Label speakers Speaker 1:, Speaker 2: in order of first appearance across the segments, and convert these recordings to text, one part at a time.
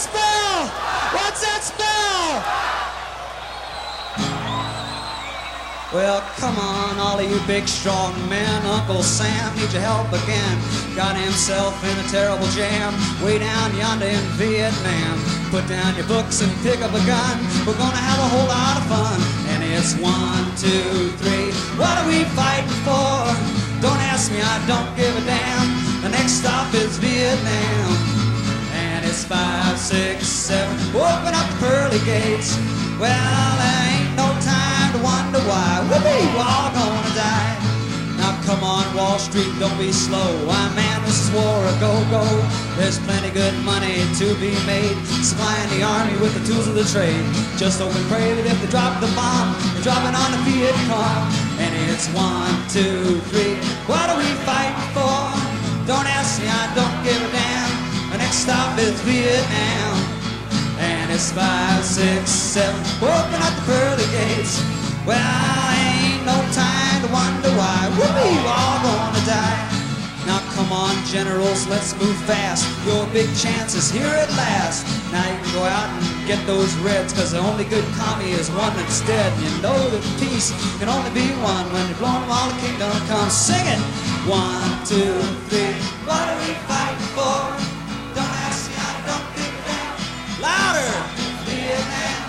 Speaker 1: spell? What's that spell? Well, come on, all of you big, strong men. Uncle Sam needs your help again. Got himself in a terrible jam way down yonder in Vietnam. Put down your books and pick up a gun. We're gonna have a whole lot of fun. And it's 1, 2, 3. What are we fighting for? Don't ask me, I don't give a damn. The next stop is Vietnam. And it's 5, 6, 7. Open up the pearly gates. Well, there ain't no time to wonder why. We're all gonna die. Now come on, Wall Street, don't be slow. Why, man, this is war a go-go. There's plenty good money to be made, supplying the army with the tools of the trade. Just hope and pray that if they drop the bomb, they're dropping on the Viet Cong. And it's 1, 2, 3. What are we fighting for? Don't ask me, I don't give a damn. The next stop is Vietnam. And it's 5, 6, 7. Open up the pearly gates. Well, ain't no time to wonder why. We're all gonna die. Now come on, generals, let's move fast. Your big chance is here at last. Now you can go out and get those Reds, cause the only good commie is one that's dead. And you know that peace can only be won when you're blowing while the kingdom comes. Sing it! 1, 2, 3. What are we fighting for? Don't ask me, I don't give a damn. Louder! Vietnam.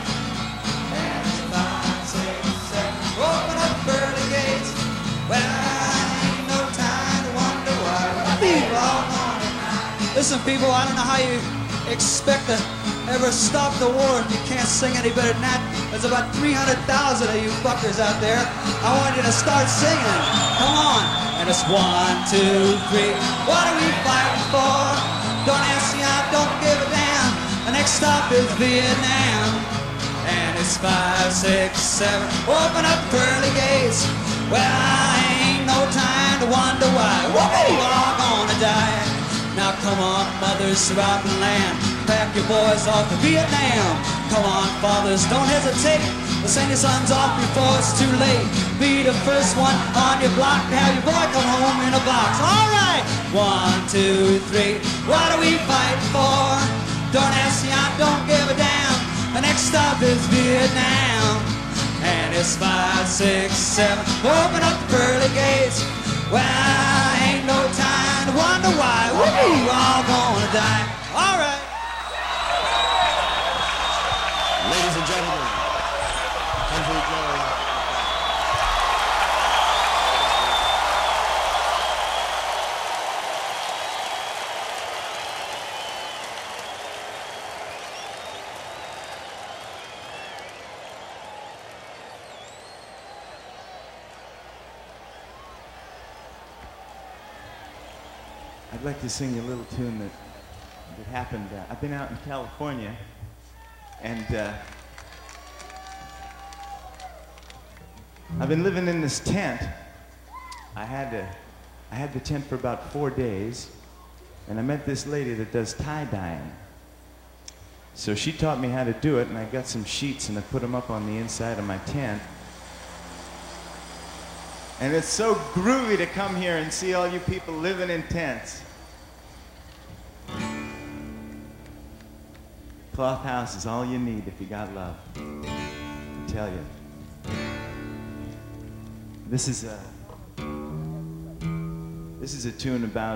Speaker 1: And 5, 6, 7. Open up the pearly gates. Well, ain't no time to wonder why. We're all gonna die. Listen, people, I don't know how you expect to ever stop the war if you can't sing any better than that. There's about 300,000 of you fuckers out there. I want you to start singing. Come on. And it's 1, 2, 3. What are we fighting for? Don't ask me, I don't give a damn. The next stop is Vietnam. And it's 5, 6, 7. Open up the pearly gates. Well, ain't no time to wonder why. We're all gonna die. Now come on, mothers throughout the land, pack your boys off to Vietnam. Come on, fathers, don't hesitate. Send your sons off before it's too late. Be the first one on your block to have your boy come home in a box. All right, 1, 2, 3. What are we fighting for? Don't ask me, I don't give a damn. The next stop is Vietnam. And it's 5, 6, 7. Open up the pearly gates. Well, ain't no time to wonder why. We're all gonna die. All right.
Speaker 2: Ladies and gentlemen, Country Joe.
Speaker 3: I'd like to sing you a little tune that happened. I've been out in California, and I've been living in this tent. I had the tent for about 4 days, and I met this lady that does tie-dyeing. So she taught me how to do it, and I got some sheets and I put them up on the inside of my tent. And it's so groovy to come here and see all you people living in tents. Cloth house is all you need if you got love. I tell you. This is a tune about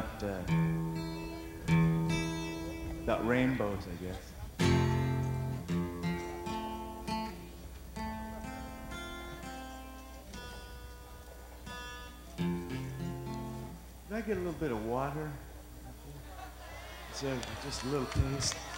Speaker 3: rainbows, I guess. Did I get a little bit of water? So just a little taste.